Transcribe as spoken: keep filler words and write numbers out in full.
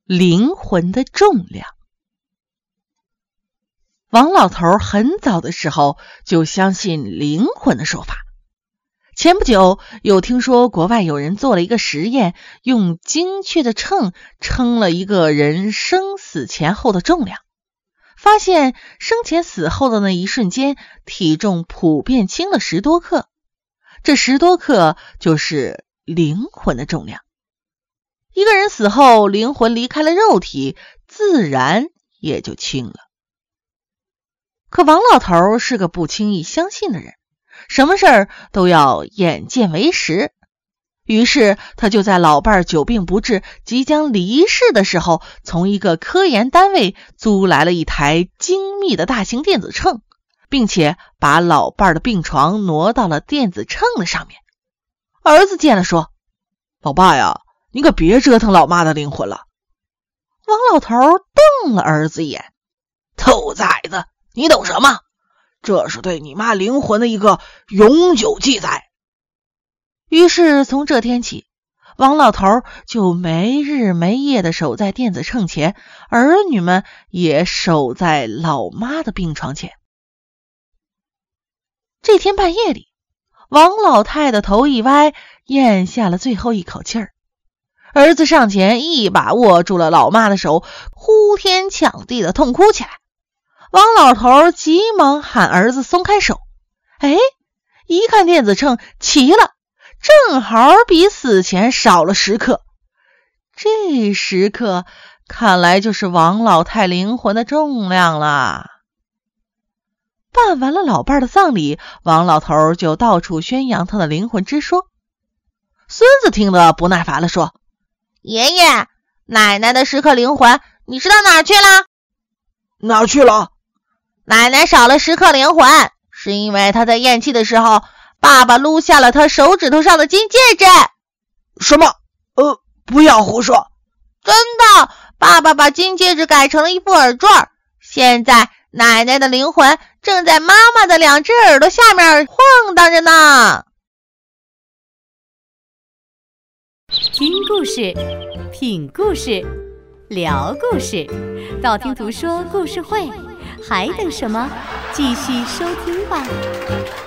灵魂的重量。王老头很早的时候就相信灵魂的说法。前不久有听说国外有人做了一个实验，用精确的秤称了一个人生死前后的重量，发现生前死后的那一瞬间体重普遍轻了十多克，这十多克就是灵魂的重量。一个人死后，灵魂离开了肉体，自然也就轻了。可王老头是个不轻易相信的人，什么事儿都要眼见为实。于是他就在老伴儿久病不治，即将离世的时候，从一个科研单位租来了一台精密的大型电子秤，并且把老伴儿的病床挪到了电子秤的上面。儿子见了说：“老爸呀，你可别折腾老妈的灵魂了。”王老头瞪了儿子一眼：“兔崽子，你懂什么？这是对你妈灵魂的一个永久记载。”于是从这天起，王老头就没日没夜地守在电子秤前，儿女们也守在老妈的病床前。这天半夜里，王老太的头一歪，咽下了最后一口气儿。儿子上前一把握住了老妈的手，呼天抢地的痛哭起来。王老头急忙喊儿子松开手，哎，一看电子秤齐了，正好比死前少了十克。这十克看来就是王老太灵魂的重量了。办完了老伴的葬礼，王老头就到处宣扬他的灵魂之说。孙子听得不耐烦了，说：“爷爷，奶奶的十克灵魂你知道哪儿去了？”“哪儿去了？”“奶奶少了十克灵魂，是因为她在咽气的时候，爸爸撸下了她手指头上的金戒指。”“什么？呃，不要胡说。”“真的，爸爸把金戒指改成了一副耳坠，现在奶奶的灵魂正在妈妈的两只耳朵下面晃荡着呢。” 听故事，品故事，聊故事，道听途说故事会，还等什么？继续收听吧。